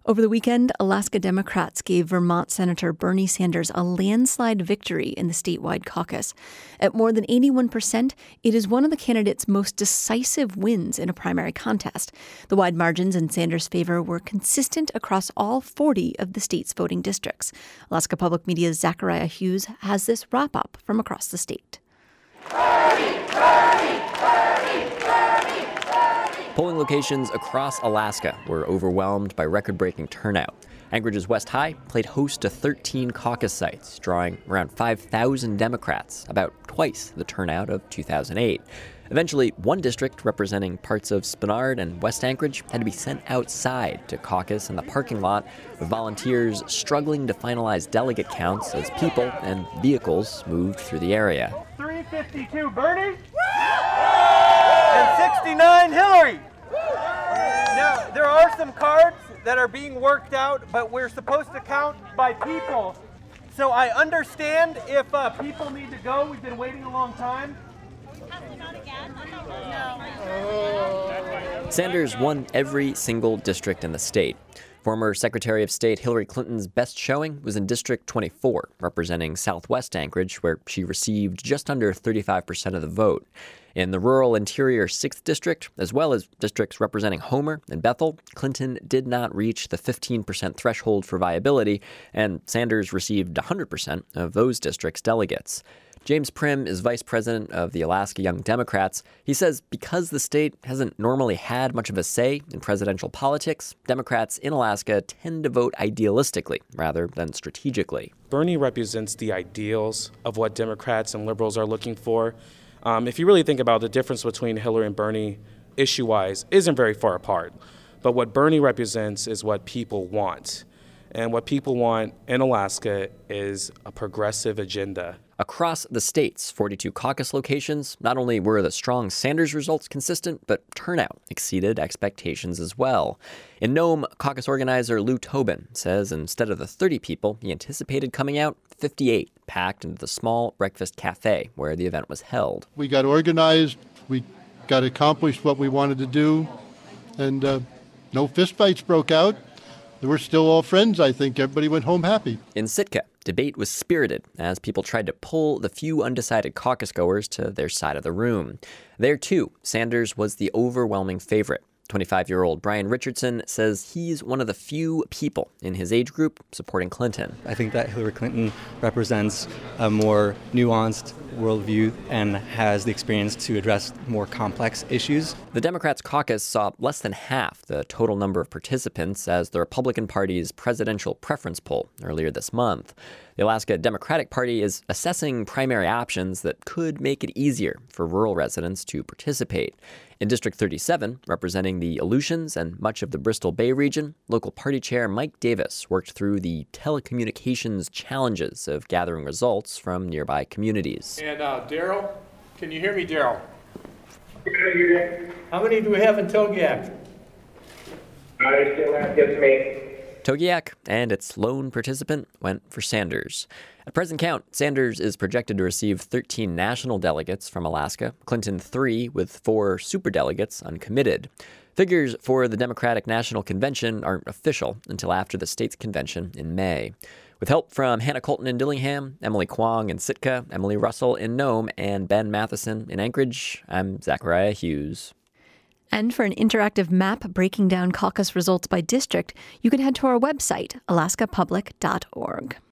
Over the weekend, Alaska Democrats gave Vermont Senator Bernie Sanders a landslide victory in the statewide caucus. At more than 81%, it is one of the candidates' most decisive wins in a primary contest. The wide margins in Sanders' favor were consistent across all 40 of the state's voting districts. Alaska Public Media's Zachariah Hughes has this wrap-up from across the state. Bernie, Bernie, Bernie, Bernie. Polling locations across Alaska were overwhelmed by record-breaking turnout. Anchorage's West High played host to 13 caucus sites, drawing around 5,000 Democrats, about twice the turnout of 2008. Eventually, one district representing parts of Spenard and West Anchorage had to be sent outside to caucus in the parking lot, with volunteers struggling to finalize delegate counts as people and vehicles moved through the area. 352 Bernie and 69 Hillary. Now, there are some cards that are being worked out, but we're supposed to count by people. So I understand if people need to go. We've been waiting a long time. Sanders won every single district in the state. Former Secretary of State Hillary Clinton's best showing was in District 24, representing Southwest Anchorage, where she received just under 35% of the vote. In the rural interior 6th District, as well as districts representing Homer and Bethel, Clinton did not reach the 15% threshold for viability, and Sanders received 100% of those districts' delegates. James Prim is vice president of the Alaska Young Democrats. He says because the state hasn't normally had much of a say in presidential politics, Democrats in Alaska tend to vote idealistically rather than strategically. Bernie represents the ideals of what Democrats and liberals are looking for. If you really think about the difference between Hillary and Bernie issue-wise isn't very far apart. But what Bernie represents is what people want. And what people want in Alaska is a progressive agenda. Across the state's 42 caucus locations, not only were the strong Sanders results consistent, but turnout exceeded expectations as well. In Nome, caucus organizer Lou Tobin says instead of the 30 people he anticipated coming out, 58 packed into the small breakfast cafe where the event was held. We got organized, we got accomplished what we wanted to do, and no fistfights broke out. We're still all friends, I think. Everybody went home happy. In Sitka, debate was spirited as people tried to pull the few undecided caucus goers to their side of the room. There, too, Sanders was the overwhelming favorite. 25-year-old Brian Richardson says he's one of the few people in his age group supporting Clinton. I think that Hillary Clinton represents a more nuanced worldview and has the experience to address more complex issues. The Democrats' caucus saw less than half the total number of participants as the Republican Party's presidential preference poll earlier this month. The Alaska Democratic Party is assessing primary options that could make it easier for rural residents to participate. In District 37, representing the Aleutians and much of the Bristol Bay region, local party chair Mike Davis worked through the telecommunications challenges of gathering results from nearby communities. And Daryl, can you hear me, Daryl? How many do we have in Togiak? I still have just me. Togiak and its lone participant went for Sanders. At present count, Sanders is projected to receive 13 national delegates from Alaska, Clinton 3 with 4 superdelegates uncommitted. Figures for the Democratic National Convention aren't official until after the state's convention in May. With help from Hannah Colton in Dillingham, Emily Kwong in Sitka, Emily Russell in Nome, and Ben Matheson in Anchorage, I'm Zachariah Hughes. And for an interactive map breaking down caucus results by district, you can head to our website, alaskapublic.org.